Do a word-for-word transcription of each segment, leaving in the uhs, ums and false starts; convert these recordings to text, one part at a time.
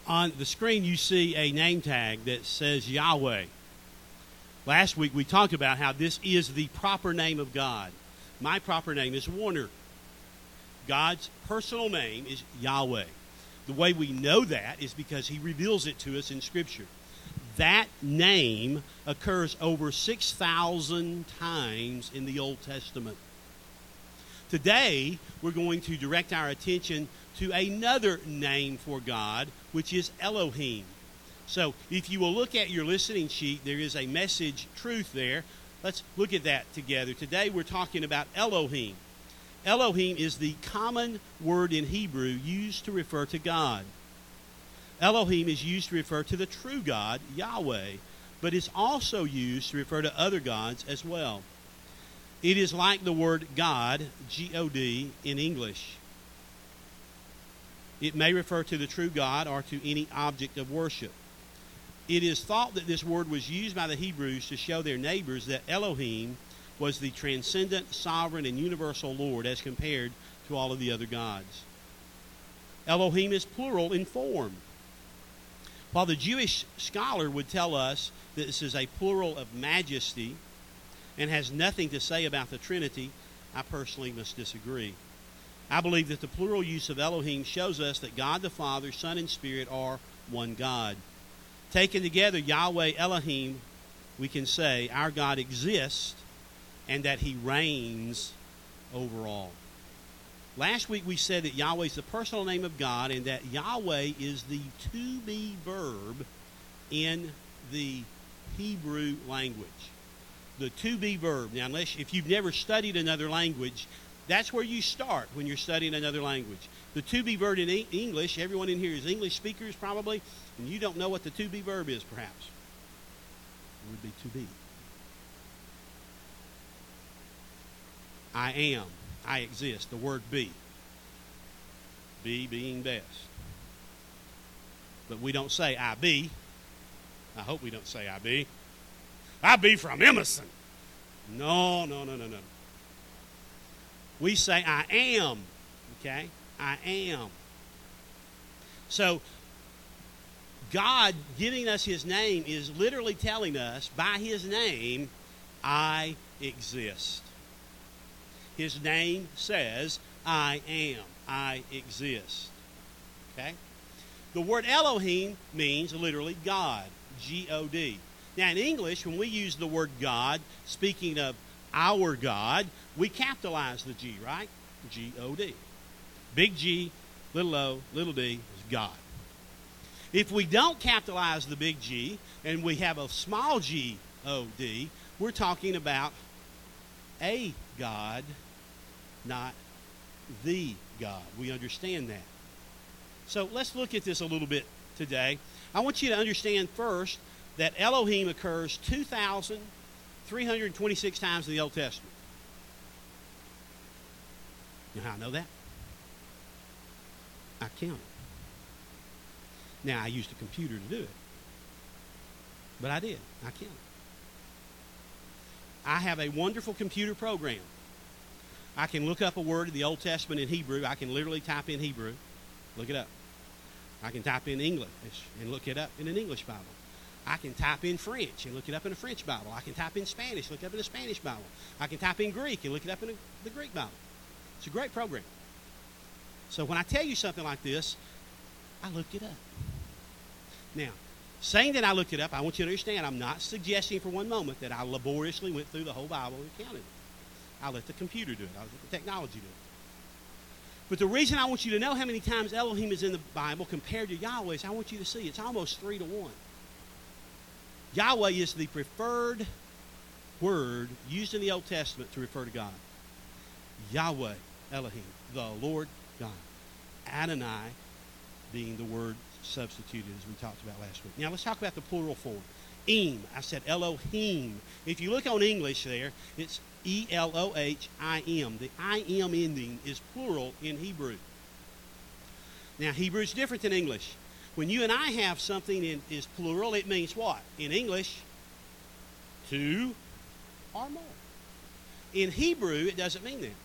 On the screen, you see a name tag that says Yahweh. Last week, we talked about how this is the proper name of God. My proper name is Warner. God's personal name is Yahweh. The way we know that is because he reveals it to us in Scripture. That name occurs over six thousand times in the Old Testament. Today, we're going to direct our attention to another name for God, which is Elohim. So, if you will look at your listening sheet, there is a message truth there. Let's look at that together. Today, we're talking about Elohim. Elohim is the common word in Hebrew used to refer to God. Elohim is used to refer to the true God, Yahweh, but is also used to refer to other gods as well. It is like the word God, G O D, in English. It may refer to the true God or to any object of worship. It is thought that this word was used by the Hebrews to show their neighbors that Elohim was the transcendent, sovereign, and universal Lord as compared to all of the other gods. Elohim is plural in form. While the Jewish scholar would tell us that this is a plural of majesty and has nothing to say about the Trinity, I personally must disagree. I believe that the plural use of Elohim shows us that God the Father, Son, and Spirit are one God. Taken together, Yahweh Elohim, we can say our God exists and that he reigns over all. Last week we said that Yahweh is the personal name of God and that Yahweh is the to-be verb in the Hebrew language. The to-be verb. Now, unless if you've never studied another language, that's where you start when you're studying another language. The to-be verb in e- English, everyone in here is English speakers probably, and you don't know what the to-be verb is perhaps. It would be to be. I am. I exist. The word be. Be being best. But we don't say I be. I hope we don't say I be. I be from Emerson. No, no, no, no, no. We say I am. Okay? I am. So, God giving us his name is literally telling us, by his name, I exist. His name says, I am. I exist. Okay? The word Elohim means literally God. G O D. Now, in English, when we use the word God, speaking of our God, we capitalize the G, right? G O D. Big G, little o, little d is God. If we don't capitalize the big G and we have a small G O D, we're talking about a God, not the God. We understand that. So let's look at this a little bit today. I want you to understand first that Elohim occurs two thousand three hundred twenty-six times in the Old Testament. You know how I know that? I counted. Now, I used a computer to do it. But I did. I counted. I have a wonderful computer program. I can look up a word in the Old Testament in Hebrew. I can literally type in Hebrew, look it up. I can type in English and look it up in an English Bible. I can type in French and look it up in a French Bible. I can type in Spanish, look it up in a Spanish Bible. I can type in Greek and look it up in a, the Greek Bible. It's a great program. So when I tell you something like this, I looked it up. Now, saying that I looked it up, I want you to understand I'm not suggesting for one moment that I laboriously went through the whole Bible and counted it. I let the computer do it. I let the technology do it. But the reason I want you to know how many times Elohim is in the Bible compared to Yahweh is I want you to see it's almost three to one. Yahweh is the preferred word used in the Old Testament to refer to God. Yahweh, Elohim, the Lord God. Adonai being the word substituted as we talked about last week. Now let's talk about the plural form. Elohim. I said Elohim. If you look on English there, it's E L O H I M. The I M ending is plural in Hebrew. Now, Hebrew is different than English. When you and I have something in is plural, it means what? In English, two or more. In Hebrew, it doesn't mean that.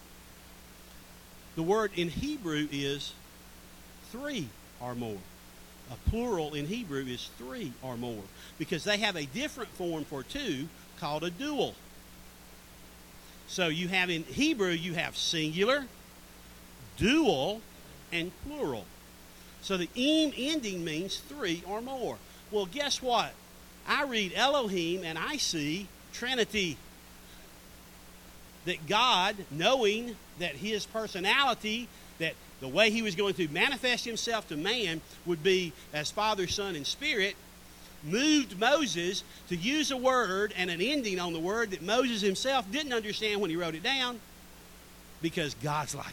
The word in Hebrew is three or more. A plural in Hebrew is three or more, because they have a different form for two called a dual. So you have in Hebrew, you have singular, dual, and plural. So the im ending means three or more. Well, guess what? I read Elohim and I see Trinity. That God, knowing that his personality, that the way he was going to manifest himself to man would be as Father, Son, and Spirit, moved Moses to use a word and an ending on the word that Moses himself didn't understand when he wrote it down, because God's like that.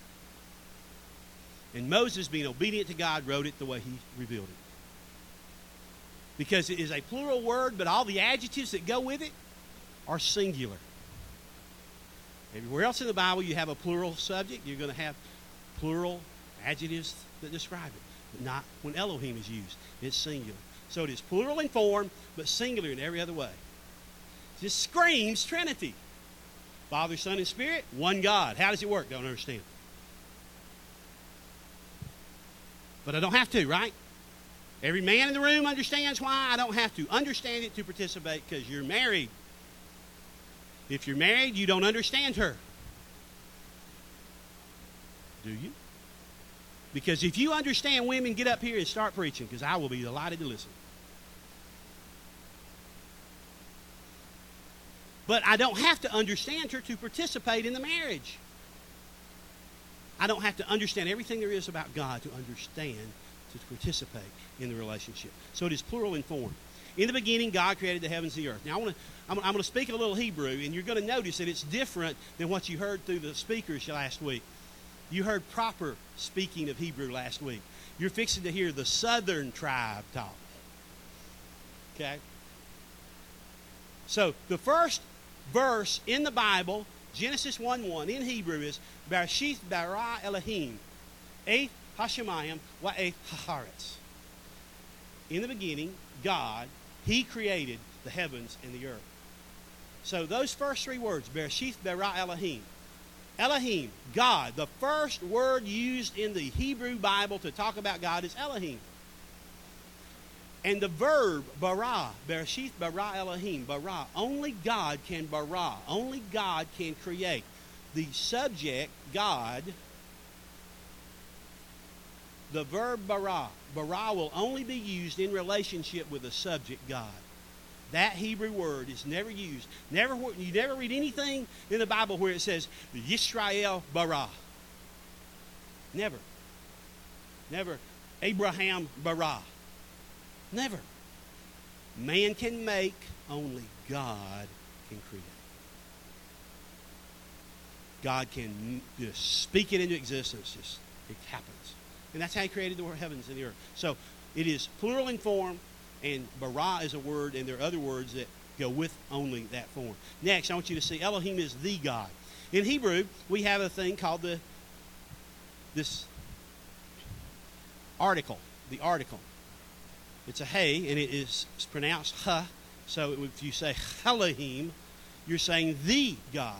And Moses, being obedient to God, wrote it the way he revealed it. Because it is a plural word, but all the adjectives that go with it are singular. Everywhere else in the Bible you have a plural subject, you're going to have plural adjectives that describe it. But not when Elohim is used. It's singular. So it is plural in form, but singular in every other way. It just screams Trinity. Father, Son, and Spirit, one God. How does it work? Don't understand. But I don't have to, right? Every man in the room understands why I don't have to. Understand it to participate, because you're married. If you're married, you don't understand her. Do you? Because if you understand women, get up here and start preaching, because I will be delighted to listen. But I don't have to understand her to participate in the marriage. I don't have to understand everything there is about God to understand, to participate in the relationship. So it is plural in form. In the beginning, God created the heavens and the earth. Now, I want to, I'm, I'm going to speak a little Hebrew, and you're going to notice that it's different than what you heard through the speakers last week. You heard proper speaking of Hebrew last week. You're fixing to hear the southern tribe talk. Okay? So, the first verse in the Bible, Genesis one one, in Hebrew is, Bereshith bara Elohim, Eith hashemayim wa eith haaretz. In the beginning, God, he created the heavens and the earth. So those first three words, Bereshith bara Elohim. Elohim, God. The first word used in the Hebrew Bible to talk about God is Elohim. And the verb bara, Bereshith bara Elohim, bara, only God can bara. Only God can create. The subject, God, the verb bara, bara will only be used in relationship with the subject, God. That Hebrew word is never used. Never, you never read anything in the Bible where it says, Yisrael bara. Never. Never. Abraham bara. Never. Man can make, only God can create. God can just speak it into existence. Just, it happens. And that's how he created the heavens and the earth. So it is plural in form, and bara is a word, and there are other words that go with only that form. Next, I want you to see Elohim is the God. In Hebrew, we have a thing called the this article, the article. It's a hey, and it is pronounced ha. So if you say Elohim, you're saying the God.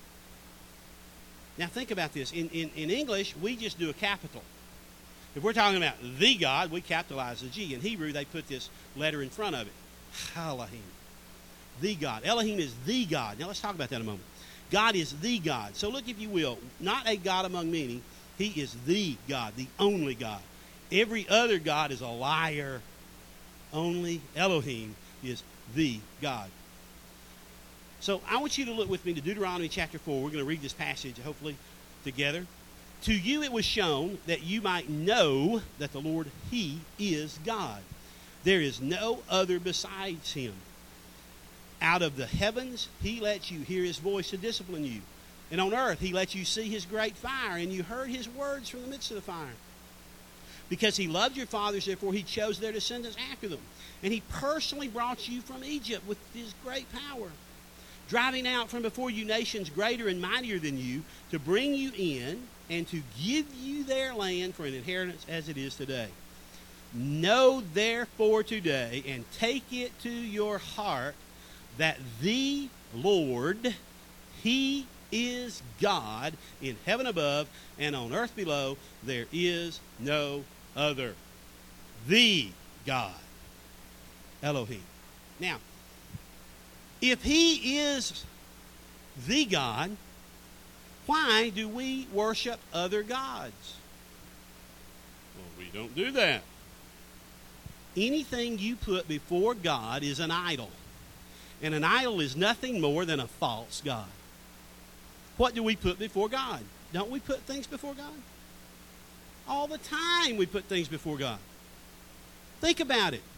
Now think about this. In, in, in English, we just do a capital. If we're talking about the God, we capitalize the G. In Hebrew, they put this letter in front of it. Elohim. The God. Elohim is the God. Now let's talk about that in a moment. God is the God. So look, if you will, not a God among many. He is the God, the only God. Every other God is a liar. Only Elohim is the God. So I want you to look with me to Deuteronomy chapter four. We're going to read this passage, hopefully, together. To you it was shown that you might know that the Lord, he is God. There is no other besides him. Out of the heavens, he lets you hear his voice to discipline you. And on earth, he lets you see his great fire, and you heard his words from the midst of the fire. Because he loved your fathers, therefore he chose their descendants after them. And he personally brought you from Egypt with his great power, driving out from before you nations greater and mightier than you, to bring you in and to give you their land for an inheritance as it is today. Know therefore today, and take it to your heart, that the Lord, he is God in heaven above and on earth below. There is no other. The God. Elohim. Now, if he is the God, why do we worship other gods? Well, we don't do that. Anything you put before God is an idol. And an idol is nothing more than a false god. What do we put before God? Don't we put things before God? All the time we put things before God. Think about it.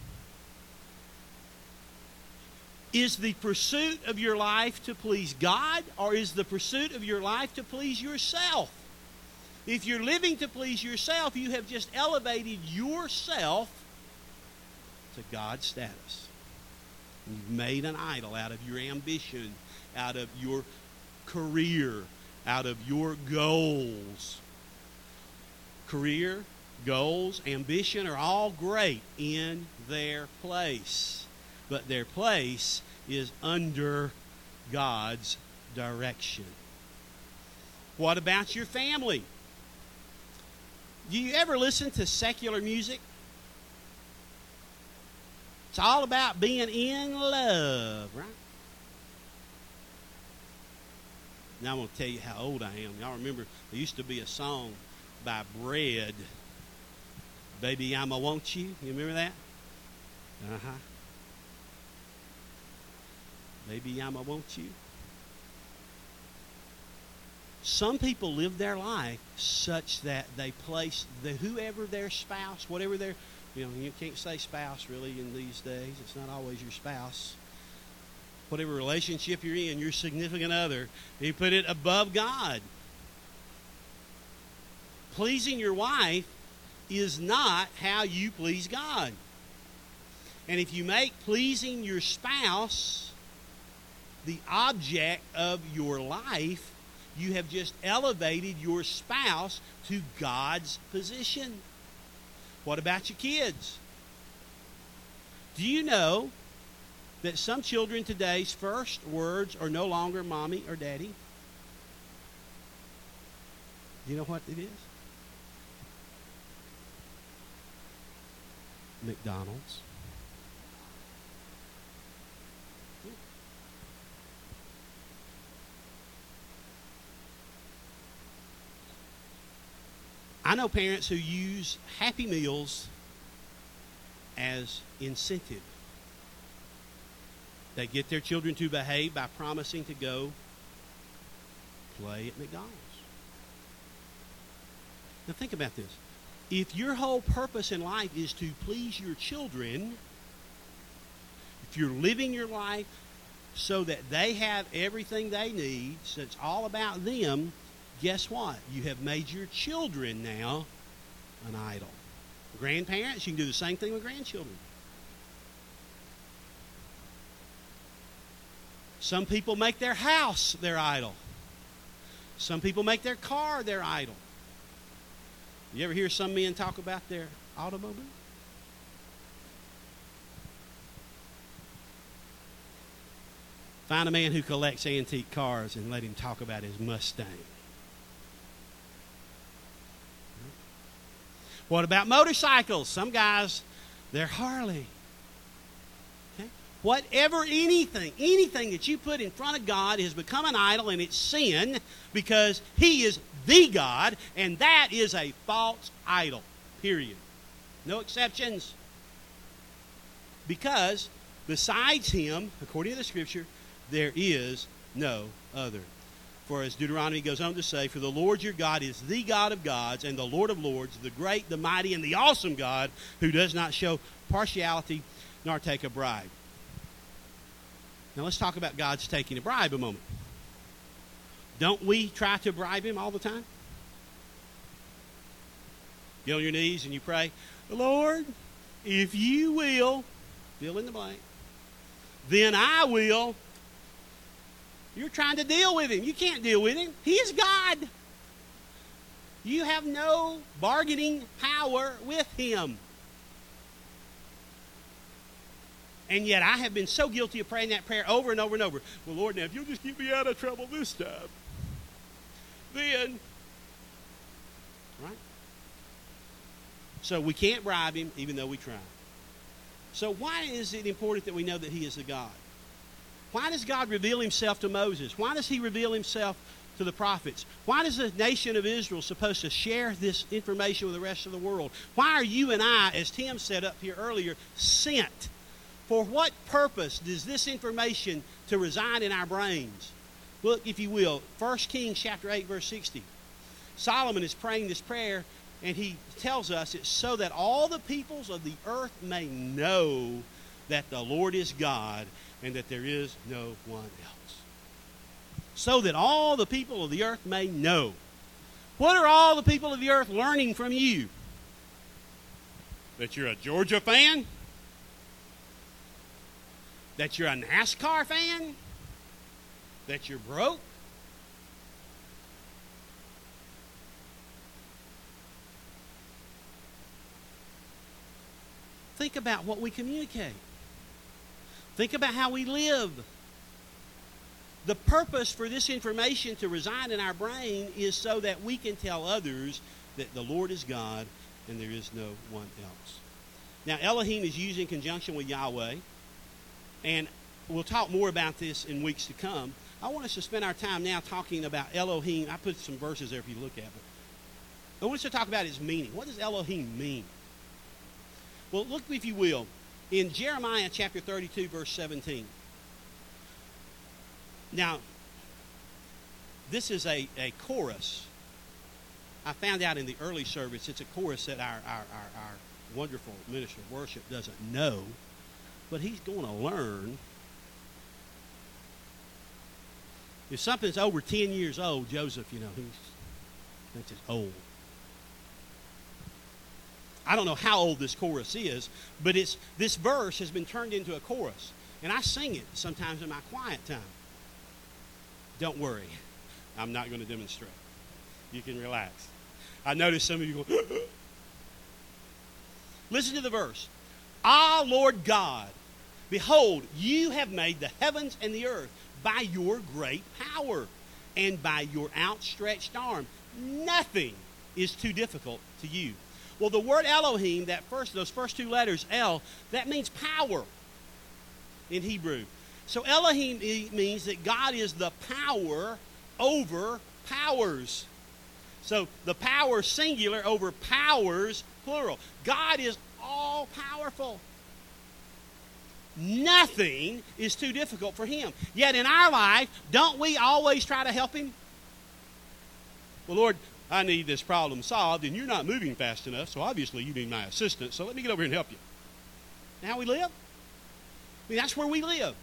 Is the pursuit of your life to please God, or is the pursuit of your life to please yourself? If you're living to please yourself, you have just elevated yourself to God's status. You've made an idol out of your ambition, out of your career, out of your goals. Career, goals, ambition are all great in their place. But their place is under God's direction. What about your family? Do you ever listen to secular music? It's all about being in love, right? Now I'm going to tell you how old I am. Y'all remember there used to be a song by Bread, Baby, I'ma Want You. You remember that? Uh-huh. Baby, I'ma Want You. Some people live their life such that they place the whoever their spouse, whatever their, you know, you can't say spouse really in these days. It's not always your spouse. Whatever relationship you're in, your significant other, you put it above God. Pleasing your wife is not how you please God. And if you make pleasing your spouse the object of your life, you have just elevated your spouse to God's position. What about your kids? Do you know that some children today's first words are no longer mommy or daddy? Do you know what it is? McDonald's. I know parents who use Happy Meals as incentive. They get their children to behave by promising to go play at McDonald's. Now think about this. If your whole purpose in life is to please your children, if you're living your life so that they have everything they need, so it's all about them, guess what? You have made your children now an idol. Grandparents, you can do the same thing with grandchildren. Some people make their house their idol. Some people make their car their idol. You ever hear some men talk about their automobile? Find a man who collects antique cars and let him talk about his Mustang. What about motorcycles? Some guys, they're Harley. Okay? Whatever, anything, anything that you put in front of God has become an idol, and it's sin because He is the God, and that is a false idol, period. No exceptions. Because besides Him, according to the Scripture, there is no other. For as Deuteronomy goes on to say, for the Lord your God is the God of gods and the Lord of lords, the great, the mighty, and the awesome God who does not show partiality nor take a bribe. Now let's talk about God's taking a bribe a moment. Don't we try to bribe Him all the time? Get on your knees and you pray, Lord, if you will, fill in the blank, then I will. You're trying to deal with Him. You can't deal with Him. He is God. You have no bargaining power with Him. And yet I have been so guilty of praying that prayer over and over and over. Well, Lord, now if you'll just keep me out of trouble this time, then, right? So we can't bribe him even though we try. So why is it important that we know that he is the God? Why does God reveal himself to Moses? Why does he reveal himself to the prophets? Why is the nation of Israel supposed to share this information with the rest of the world? Why are you and I, as Tim said up here earlier, sent? For what purpose does this information to reside in our brains? Look, if you will, First Kings chapter eight, verse sixty. Solomon is praying this prayer, and he tells us it's so that all the peoples of the earth may know that the Lord is God and that there is no one else. So that all the people of the earth may know. What are all the people of the earth learning from you? That you're a Georgia fan? That you're a NASCAR fan? That you're broke? Think about what we communicate. Think about how we live. The purpose for this information to reside in our brain is so that we can tell others that the Lord is God and there is no one else. Now, Elohim is used in conjunction with Yahweh, and we'll talk more about this in weeks to come. I want us to spend our time now talking about Elohim. I put some verses there if you look at it. I want us to talk about its meaning. What does Elohim mean? Well, look, if you will, in Jeremiah chapter thirty-two, verse seventeen. Now, this is a, a chorus. I found out in the early service it's a chorus that our, our, our, our wonderful minister of worship doesn't know, but he's going to learn. If something's over ten years old, Joseph, you know, he's thinks it's old. I don't know how old this chorus is, but it's this verse has been turned into a chorus. And I sing it sometimes in my quiet time. Don't worry. I'm not going to demonstrate. You can relax. I notice some of you go, listen to the verse. Ah, Lord God, behold, you have made the heavens and the earth by your great power and by your outstretched arm. Nothing is too difficult to you. Well, the word Elohim, that first, those first two letters, El, that means power in Hebrew. So Elohim means that God is the power over powers. So the power singular over powers plural. God is all powerful. Nothing is too difficult for him. Yet in our life, don't we always try to help him? Well, Lord, I need this problem solved, and you're not moving fast enough, so obviously you need my assistance, so let me get over here and help you. Now how we live? I mean, that's where we live.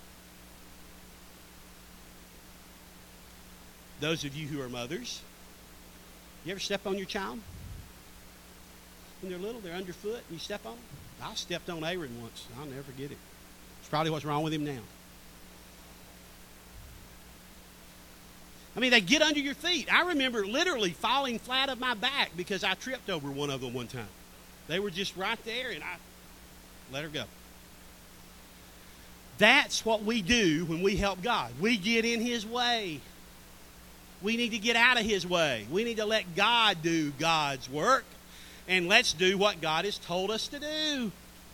Those of you who are mothers, you ever step on your child? When they're little, they're underfoot, and you step on them? I stepped on Aaron once. I'll never forget it. It's probably what's wrong with him now. I mean, they get under your feet. I remember literally falling flat on my back because I tripped over one of them one time. They were just right there, and I let her go. That's what we do when we help God. We get in his way. We need to get out of his way. We need to let God do God's work, and let's do what God has told us to do.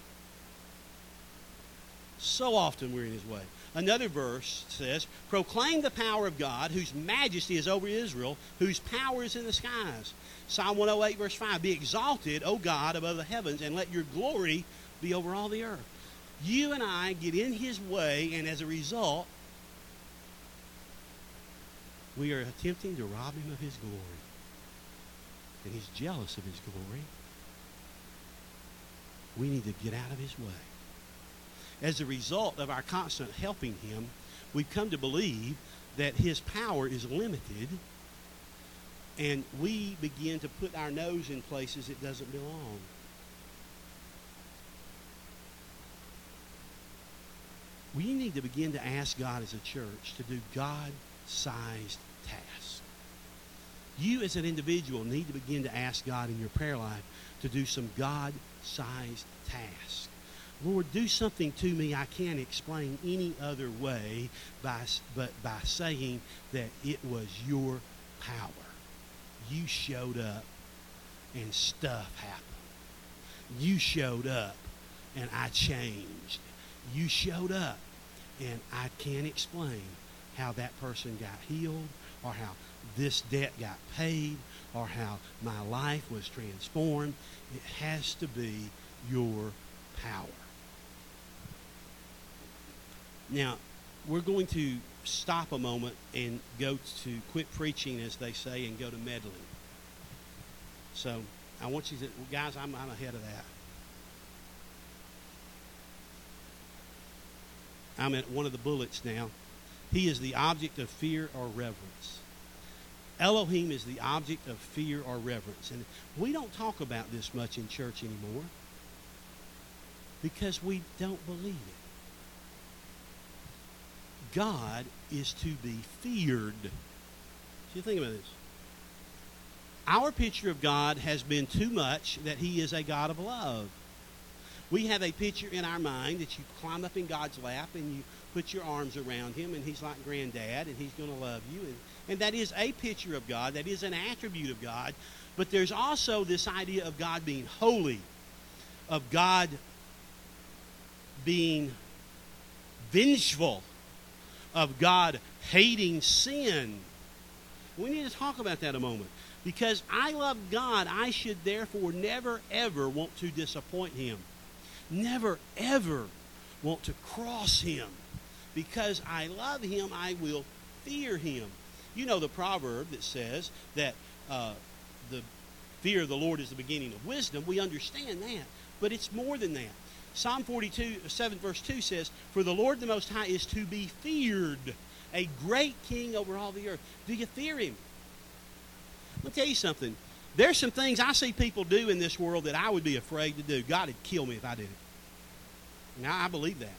So often we're in his way. Another verse says, proclaim the power of God, whose majesty is over Israel, whose power is in the skies. Psalm one oh eight, verse five, be exalted, O God, above the heavens, and let your glory be over all the earth. You and I get in his way, and as a result, we are attempting to rob him of his glory. And he's jealous of his glory. We need to get out of his way. As a result of our constant helping him, we've come to believe that his power is limited, and we begin to put our nose in places it doesn't belong. We need to begin to ask God as a church to do God-sized tasks. You as an individual need to begin to ask God in your prayer life to do some God-sized tasks. Lord, do something to me I can't explain any other way by, but by saying that it was your power. You showed up and stuff happened. You showed up, and I changed. You showed up, and I can't explain how that person got healed, or how this debt got paid, or how my life was transformed. It has to be your power. Now, we're going to stop a moment and go to quit preaching, as they say, and go to meddling. So I want you to, guys, I'm, I'm ahead of that. I'm at one of the bullets now. He is the object of fear or reverence. Elohim is the object of fear or reverence. And we don't talk about this much in church anymore because we don't believe it. God is to be feared. So you think about this. Our picture of God has been too much that he is a God of love. We have a picture in our mind that you climb up in God's lap and you put your arms around him and he's like granddad and he's going to love you. And, and that is a picture of God. That is an attribute of God. But there's also this idea of God being holy, of God being vengeful, of God hating sin. We need to talk about that a moment. Because I love God, I should therefore never, ever want to disappoint him. Never, ever want to cross him. Because I love him, I will fear him. You know the proverb that says that uh, the fear of the Lord is the beginning of wisdom. We understand that. But it's more than that. Psalm forty-two, seven verse two says, "For the Lord the Most High is to be feared, a great king over all the earth." Do you fear him? Let me tell you something. There's some things I see people do in this world that I would be afraid to do. God would kill me if I did it. Now, I believe that.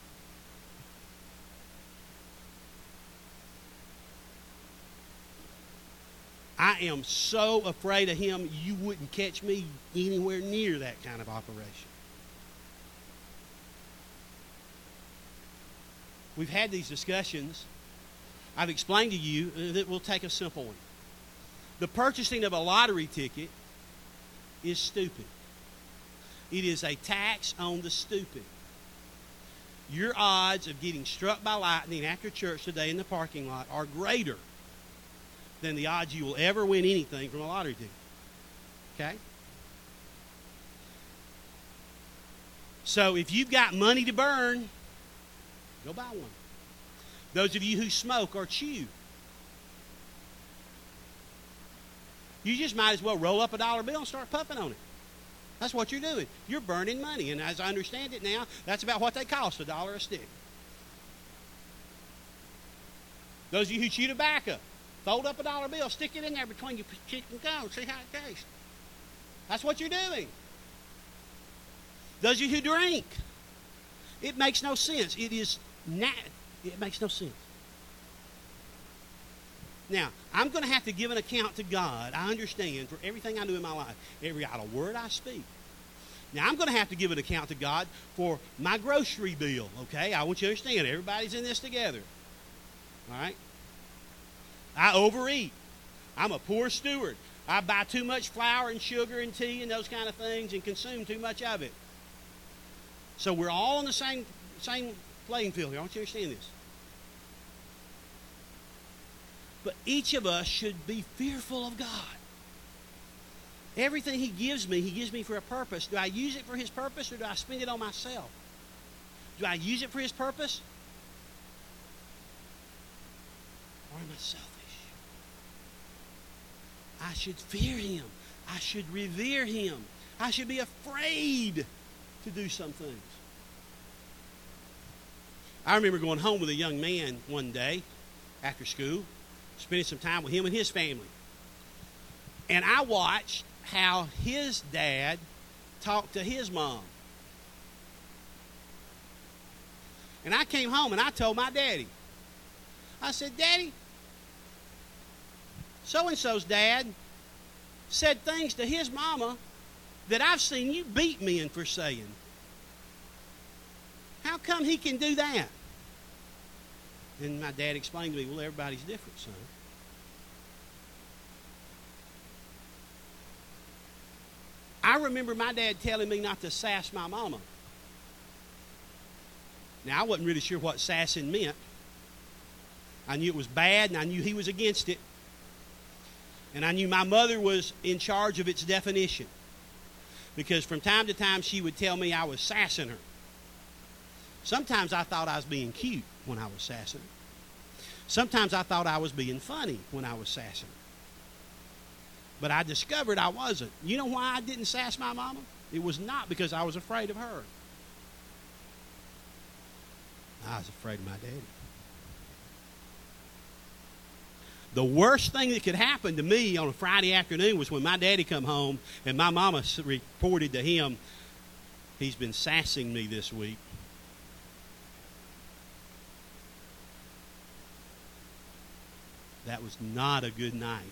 I am so afraid of him, you wouldn't catch me anywhere near that kind of operation. We've had these discussions. I've explained to you that we'll take a simple one. The purchasing of a lottery ticket is stupid. It is a tax on the stupid. Your odds of getting struck by lightning after church today in the parking lot are greater than the odds you will ever win anything from a lottery ticket. Okay? So if you've got money to burn, go buy one. Those of you who smoke or chew, you just might as well roll up a dollar bill and start puffing on it. That's what you're doing. You're burning money. And as I understand it now, that's about what they cost, a dollar a stick. Those of you who chew tobacco, fold up a dollar bill, stick it in there between your cheek and gum, see how it tastes. That's what you're doing. Those of you who drink, it makes no sense. It is not, it makes no sense. Now, I'm going to have to give an account to God, I understand, for everything I do in my life, every idle word I speak. Now, I'm going to have to give an account to God for my grocery bill, okay? I want you to understand, everybody's in this together, all right? I overeat. I'm a poor steward. I buy too much flour and sugar and tea and those kind of things and consume too much of it. So we're all on the same, same playing field here. I want you to understand this. But each of us should be fearful of God. Everything he gives me, he gives me for a purpose. Do I use it for his purpose or do I spend it on myself? Do I use it for his purpose? Or am I selfish? I should fear him. I should revere him. I should be afraid to do some things. I remember going home with a young man one day after school, spending some time with him and his family. And I watched how his dad talked to his mom. And I came home and I told my daddy. I said, "Daddy, so-and-so's dad said things to his mama that I've seen you beat men for saying. How come he can do that?" And my dad explained to me, "Well, everybody's different, son." I remember my dad telling me not to sass my mama. Now, I wasn't really sure what sassing meant. I knew it was bad, and I knew he was against it. And I knew my mother was in charge of its definition. Because from time to time, she would tell me I was sassing her. Sometimes I thought I was being cute when I was sassing her. Sometimes I thought I was being funny when I was sassing her. But I discovered I wasn't. You know why I didn't sass my mama? It was not because I was afraid of her. I was afraid of my daddy. The worst thing that could happen to me on a Friday afternoon was when my daddy come home and my mama reported to him, he's been sassing me this week. That was not a good night.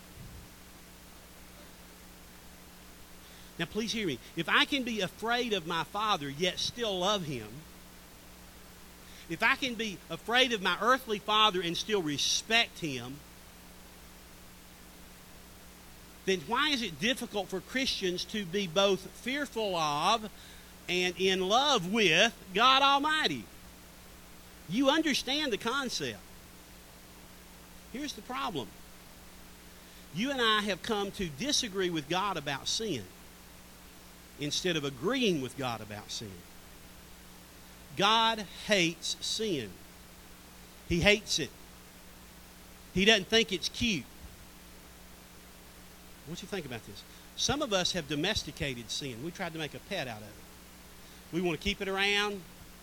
Now, please hear me. If I can be afraid of my father yet still love him, if I can be afraid of my earthly father and still respect him, then why is it difficult for Christians to be both fearful of and in love with God Almighty? You understand the concept. Here's the problem. You and I have come to disagree with God about sin instead of agreeing with God about sin. God hates sin. He hates it. He doesn't think it's cute. I want you to think about this. Some of us have domesticated sin. We tried to make a pet out of it. We want to keep it around,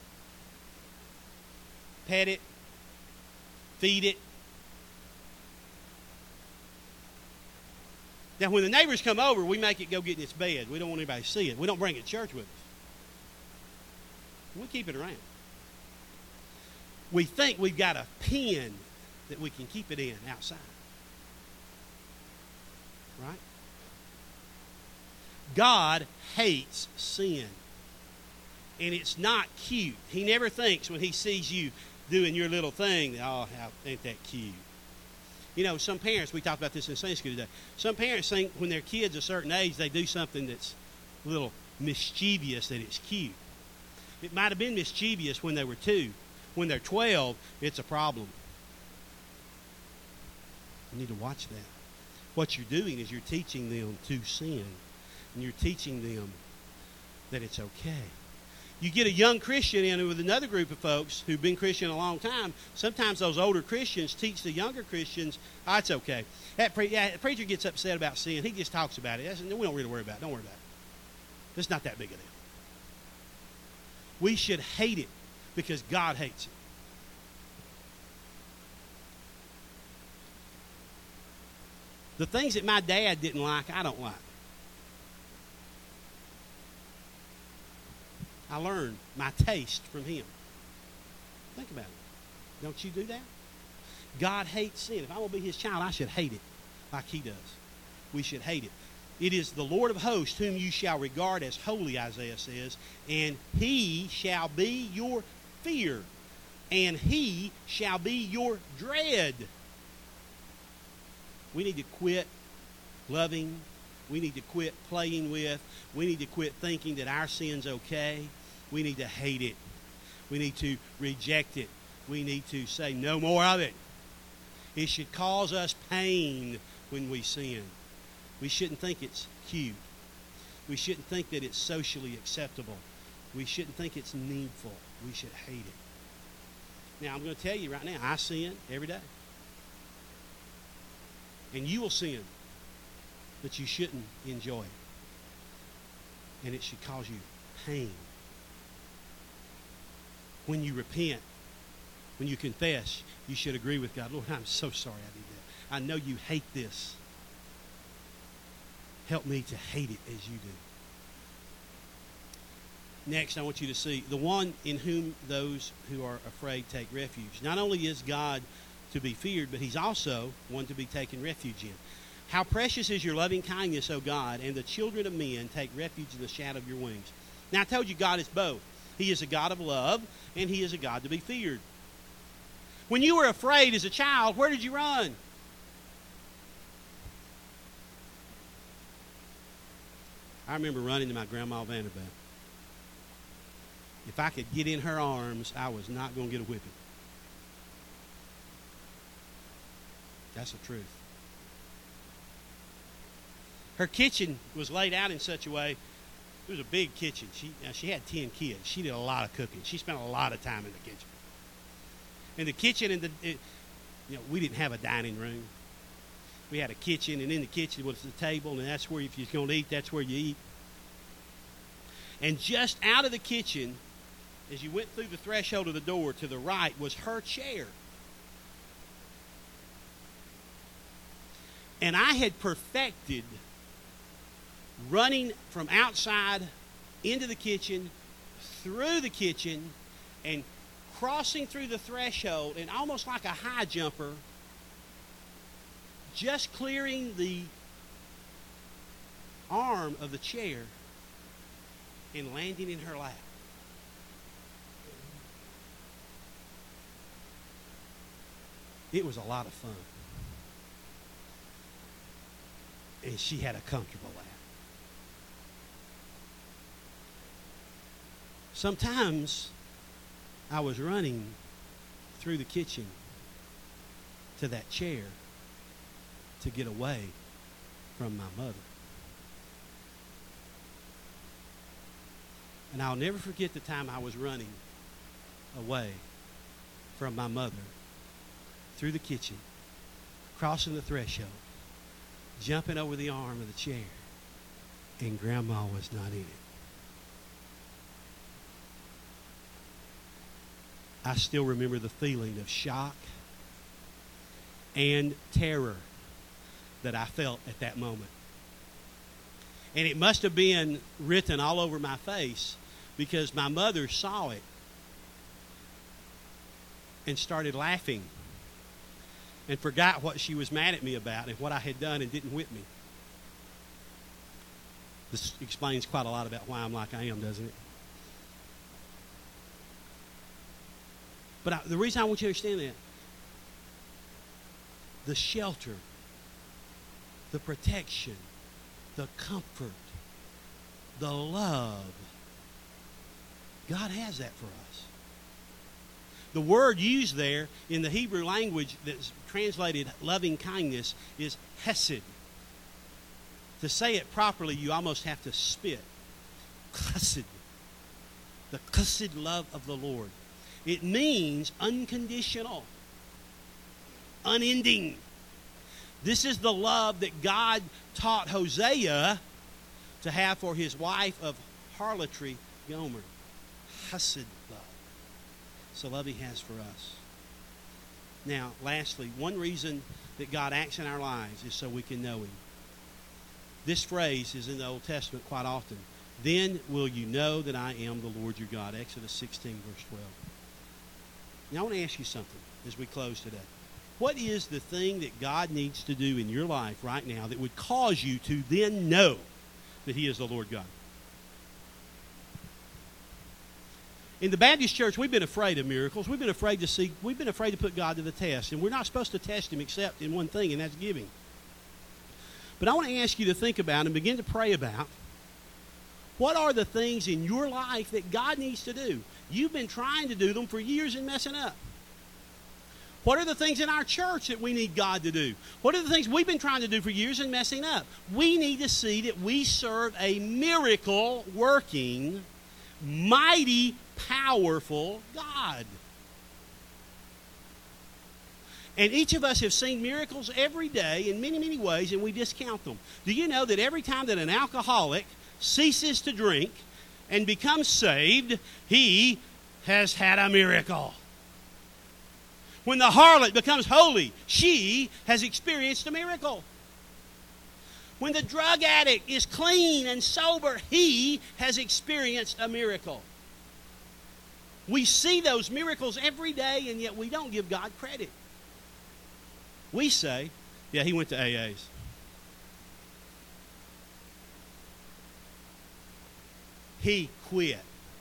pet it, feed it. Now, when the neighbors come over, we make it go get in its bed. We don't want anybody to see it. We don't bring it to church with us. We keep it around. We think we've got a pen that we can keep it in outside. Right? God hates sin. And it's not cute. He never thinks when he sees you doing your little thing, oh, how, ain't that cute? You know, some parents, we talked about this in Sunday school today, some parents think when their kids a certain age, they do something that's a little mischievous, that it's cute. It might have been mischievous when they were two. When they're twelve, it's a problem. You need to watch that. What you're doing is you're teaching them to sin. And you're teaching them that it's okay. You get a young Christian in with another group of folks who've been Christian a long time. Sometimes those older Christians teach the younger Christians, oh, it's okay. That pre- yeah, the preacher gets upset about sin. He just talks about it. That's, we don't really worry about it. Don't worry about it. It's not that big a deal. We should hate it because God hates it. The things that my dad didn't like, I don't like. I learned my taste from him. Think about it. Don't you do that? God hates sin. If I want to be his child, I should hate it like he does. We should hate it. It is the Lord of hosts whom you shall regard as holy, Isaiah says, and he shall be your fear, and he shall be your dread. We need to quit loving. We need to quit playing with. We need to quit thinking that our sin's okay. We need to hate it. We need to reject it. We need to say no more of it. It should cause us pain when we sin. We shouldn't think it's cute. We shouldn't think that it's socially acceptable. We shouldn't think it's needful. We should hate it. Now, I'm going to tell you right now, I sin every day. And you will sin, but you shouldn't enjoy it. And it should cause you pain. When you repent, when you confess, you should agree with God, Lord, I'm so sorry I did that. I know you hate this. Help me to hate it as you do. Next, I want you to see the one in whom those who are afraid take refuge. Not only is God to be feared, but he's also one to be taken refuge in. How precious is your loving kindness, O God, and the children of men take refuge in the shadow of your wings. Now, I told you God is both. He is a God of love, and he is a God to be feared. When you were afraid as a child, where did you run? I remember running to my grandma Vanderbilt. If I could get in her arms, I was not going to get a whipping. That's the truth. Her kitchen was laid out in such a way. It was a big kitchen. She now she had ten kids. She did a lot of cooking. She spent a lot of time in the kitchen. And the kitchen and the, it, you know, we didn't have a dining room. We had a kitchen, and in the kitchen was the table, and that's where if you're going to eat, that's where you eat. And just out of the kitchen, as you went through the threshold of the door to the right, was her chair. And I had perfected running from outside into the kitchen, through the kitchen, and crossing through the threshold, and almost like a high jumper, just clearing the arm of the chair and landing in her lap. It was a lot of fun. And she had a comfortable lap. Sometimes I was running through the kitchen to that chair to get away from my mother. And I'll never forget the time I was running away from my mother through the kitchen, crossing the threshold, jumping over the arm of the chair, and Grandma was not in it. I still remember the feeling of shock and terror that I felt at that moment. And it must have been written all over my face because my mother saw it and started laughing and forgot what she was mad at me about and what I had done and didn't whip me. This explains quite a lot about why I'm like I am, doesn't it? But I, the reason I want you to understand that, the shelter, the protection, the comfort, the love, God has that for us. The word used there in the Hebrew language that's translated loving kindness is hesed. To say it properly, you almost have to spit. Chesed. The chesed love of the Lord. It means unconditional, unending. This is the love that God taught Hosea to have for his wife of harlotry, Gomer. Chesed love. It's the love he has for us. Now, lastly, one reason that God acts in our lives is so we can know him. This phrase is in the Old Testament quite often. Then will you know that I am the Lord your God. Exodus sixteen, verse twelve. Now, I want to ask you something as we close today. What is the thing that God needs to do in your life right now that would cause you to then know that he is the Lord God? In the Baptist church, we've been afraid of miracles. We've been afraid to see, we've been afraid to put God to the test. And we're not supposed to test him except in one thing, and that's giving. But I want to ask you to think about and begin to pray about what are the things in your life that God needs to do? You've been trying to do them for years and messing up. What are the things in our church that we need God to do? What are the things we've been trying to do for years and messing up? We need to see that we serve a miracle-working, mighty, powerful God. And each of us have seen miracles every day in many, many ways, and we discount them. Do you know that every time that an alcoholic ceases to drink and becomes saved, he has had a miracle? When the harlot becomes holy, she has experienced a miracle. When the drug addict is clean and sober, he has experienced a miracle. We see those miracles every day, and yet we don't give God credit. We say, yeah, he went to A A's. He quit.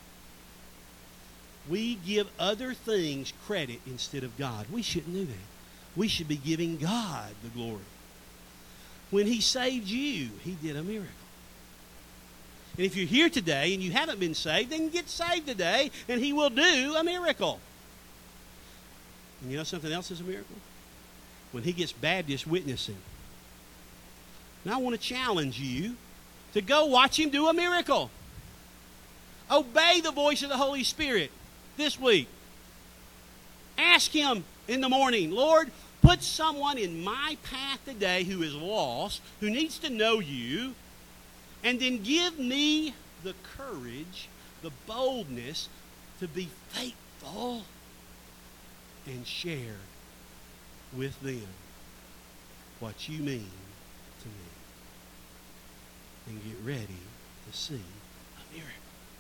We give other things credit instead of God. We shouldn't do that. We should be giving God the glory. When he saved you, he did a miracle. And if you're here today and you haven't been saved, then get saved today, and he will do a miracle. And you know something else is a miracle? When he gets Baptist witnessing. Now I want to challenge you to go watch him do a miracle. Obey the voice of the Holy Spirit this week. Ask him in the morning, Lord, put someone in my path today who is lost, who needs to know you, and then give me the courage, the boldness to be faithful and share with them what you mean to me. And get ready to see a miracle.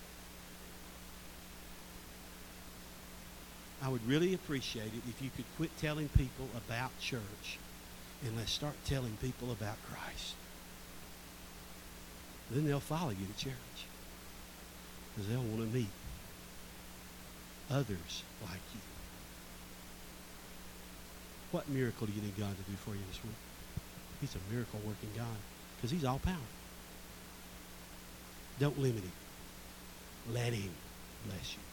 I would really appreciate it if you could quit telling people about church and let's start telling people about Christ. Then they'll follow you to church because they'll want to meet others like you. What miracle do you need God to do for you this week? He's a miracle-working God because he's all-powerful. Don't limit him. Let him bless you.